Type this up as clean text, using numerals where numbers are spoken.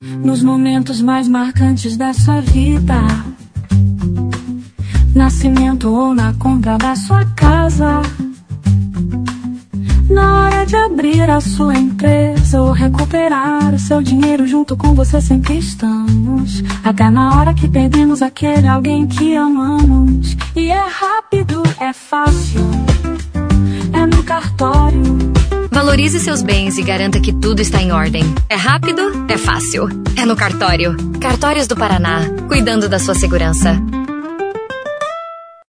Nos momentos mais marcantes da sua vida, nascimento ou na compra da sua casa, na hora de abrir a sua empresa ou recuperar o seu dinheiro, junto com você sempre estamos. Até na hora que perdemos aquele alguém que amamos. E é rápido, é fácil, é no cartório. Valorize seus bens e garanta que tudo está em ordem. É rápido, é fácil, é no cartório. Cartórios do Paraná, cuidando da sua segurança.